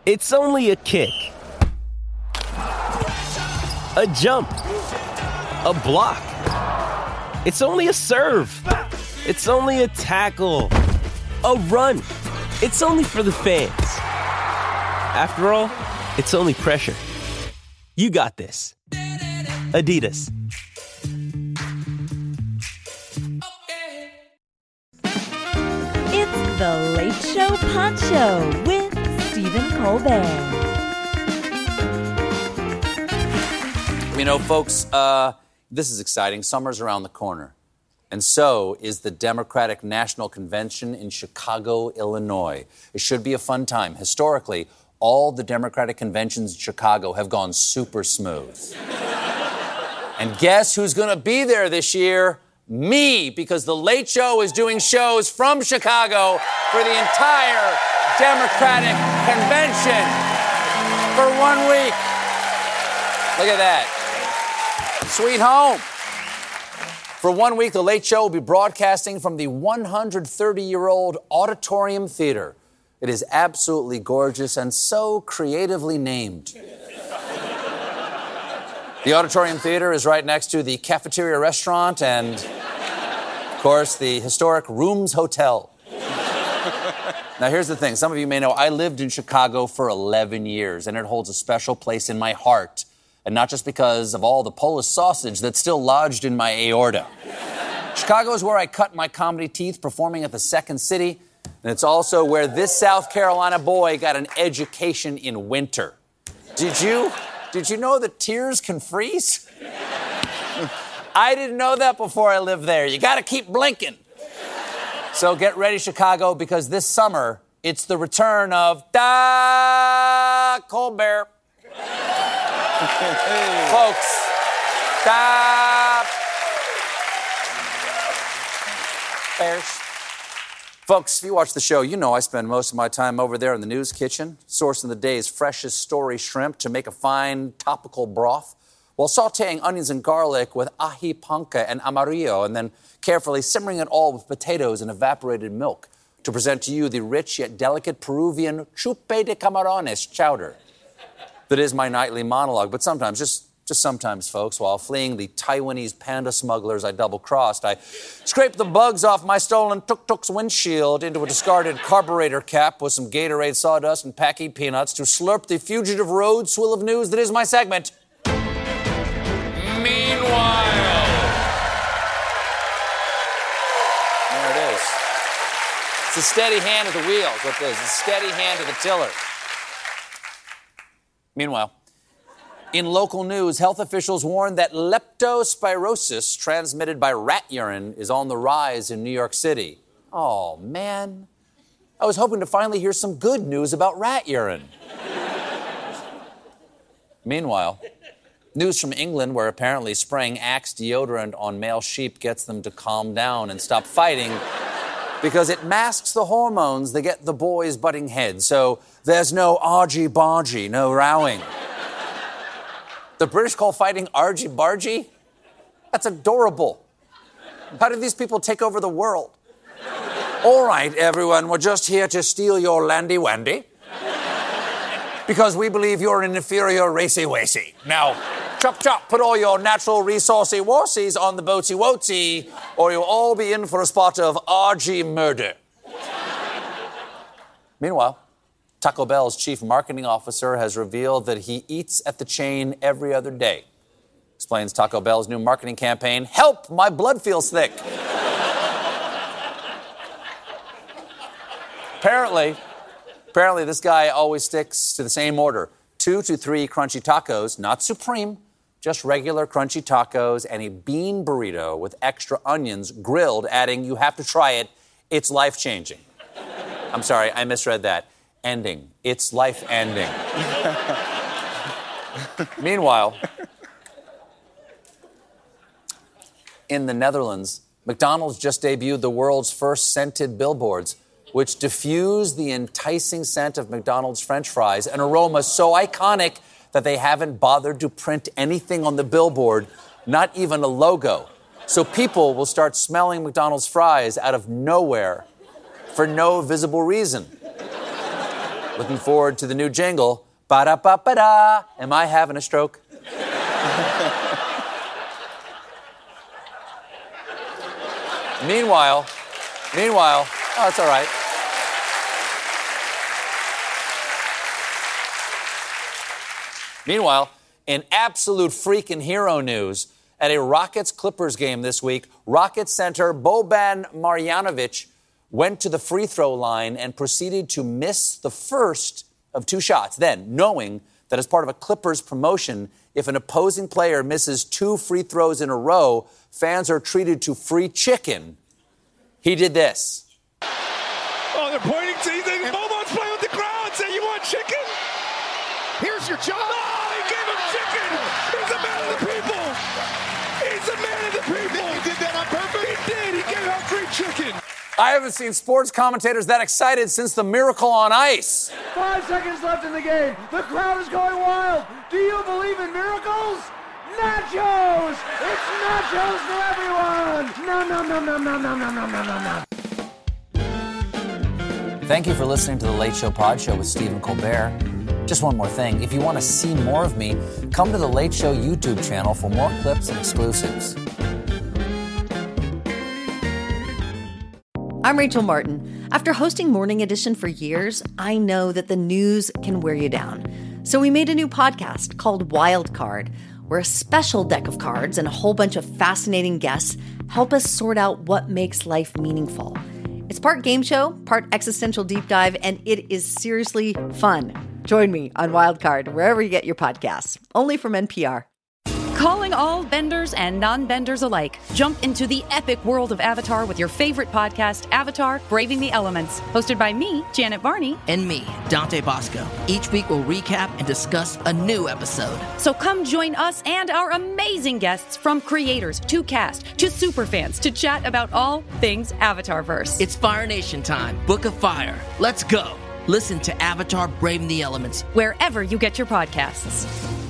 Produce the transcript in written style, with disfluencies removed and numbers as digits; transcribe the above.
It's only a kick, a jump, a block. It's only a serve. It's only a tackle, a run. It's only for the fans. After all, it's only pressure. You got this. Adidas. It's the Late Show Poncho with Stephen Colbert. You know, folks, this is exciting. Summer's around the corner. And so is the Democratic National Convention in Chicago, Illinois. It should be a fun time. Historically, all the Democratic conventions in Chicago have gone super smooth. And guess who's going to be there this year? Me, because The Late Show is doing shows from Chicago for the entire Democratic Convention for 1 week. Look at that. Sweet home. For 1 week, The Late Show will be broadcasting from the 130-year-old Auditorium Theater. It is absolutely gorgeous and so creatively named. The Auditorium Theater is right next to the Cafeteria Restaurant and, of course, the historic Rooms Hotel. Now, here's the thing. Some of you may know I lived in Chicago for 11 years, and it holds a special place in my heart. And not just because of all the Polish sausage that's still lodged in my aorta. Chicago is where I cut my comedy teeth performing at the Second City, and it's also where this South Carolina boy got an education in winter. Did you know that tears can freeze? I didn't know that before I lived there. You got to keep blinking. So get ready, Chicago, because this summer, it's the return of Da Colbert. Folks, stop. Bears. Folks, if you watch the show, you know I spend most of my time over there in the news kitchen, sourcing the day's freshest story shrimp to make a fine topical broth, while sautéing onions and garlic with ají panca and amarillo, and then carefully simmering it all with potatoes and evaporated milk to present to you the rich yet delicate Peruvian chupe de camarones chowder. That is my nightly monologue, but sometimes, just sometimes, folks, while fleeing the Taiwanese panda smugglers I double-crossed, I scraped the bugs off my stolen tuk-tuk's windshield into a discarded carburetor cap with some Gatorade sawdust and Packy peanuts to slurp the fugitive road swill of news that is my segment. Meanwhile. There it is. It's a steady hand at the wheel, is what it is. It's a steady hand at the tiller. Meanwhile, in local news, health officials warn that leptospirosis transmitted by rat urine is on the rise in New York City. Oh, man. I was hoping to finally hear some good news about rat urine. Meanwhile, news from England where apparently spraying Axe deodorant on male sheep gets them to calm down and stop fighting because it masks the hormones that get the boys butting heads. So there's no argy-bargy, no rowing. The British call fighting argy-bargy? That's adorable. How did these people take over the world? All right, everyone, we're just here to steal your landy-wandy because we believe you're an inferior racy-wacy. Now, chop, put all your natural resourcey-warsies on the boatsy-woatsy, or you'll all be in for a spot of RG murder. Meanwhile, Taco Bell's chief marketing officer has revealed that he eats at the chain every other day. Explains Taco Bell's new marketing campaign, Help, My Blood Feels Thick. Apparently, this guy always sticks to the same order. 2 to 3 crunchy tacos, not supreme, just regular crunchy tacos, and a bean burrito with extra onions grilled, adding, you have to try it, it's life-changing. I'm sorry, I misread that. Ending. It's life-ending. Meanwhile, in the Netherlands, McDonald's just debuted the world's first scented billboards, which diffuse the enticing scent of McDonald's French fries, an aroma so iconic that they haven't bothered to print anything on the billboard, not even a logo. So people will start smelling McDonald's fries out of nowhere for no visible reason. Looking forward to the new jingle. Ba-da-ba-ba-da. Am I having a stroke? Meanwhile, oh, it's all right. Meanwhile, in absolute freaking hero news, at a Rockets-Clippers game this week, Rockets center Boban Marjanovic went to the free throw line and proceeded to miss the first of 2 shots. Then, knowing that as part of a Clippers promotion, if an opposing player misses 2 free throws in a row, fans are treated to free chicken. He did this. Oh, they're pointing to you. Boban's playing with the crowd. Say, you want chicken? Here's your job. Oh, he gave him chicken. He's a man of the people. He's a man of the people. He did that on purpose? He did. He gave out free chicken. I haven't seen sports commentators that excited since the Miracle on Ice. 5 seconds left in the game. The crowd is going wild. Do you believe in miracles? Nachos! It's nachos for everyone! Nom, nom, nom, nom, nom, nom, nom, nom, nom, nom. Thank you for listening to The Late Show Pod Show with Stephen Colbert. Just one more thing. If you want to see more of me, come to The Late Show YouTube channel for more clips and exclusives. I'm Rachel Martin. After hosting Morning Edition for years, I know that the news can wear you down. So we made a new podcast called Wild Card, where a special deck of cards and a whole bunch of fascinating guests help us sort out what makes life meaningful. It's part game show, part existential deep dive, and it is seriously fun. Join me on Wild Card, wherever you get your podcasts, only from NPR. Calling all benders and non-benders alike. Jump into the epic world of Avatar with your favorite podcast, Avatar: Braving the Elements. Hosted by me, Janet Varney. And me, Dante Bosco. Each week we'll recap and discuss a new episode. So come join us and our amazing guests, from creators to cast to superfans, to chat about all things Avatarverse. It's Fire Nation time. Book of Fire. Let's go. Listen to Avatar: Braving the Elements wherever you get your podcasts.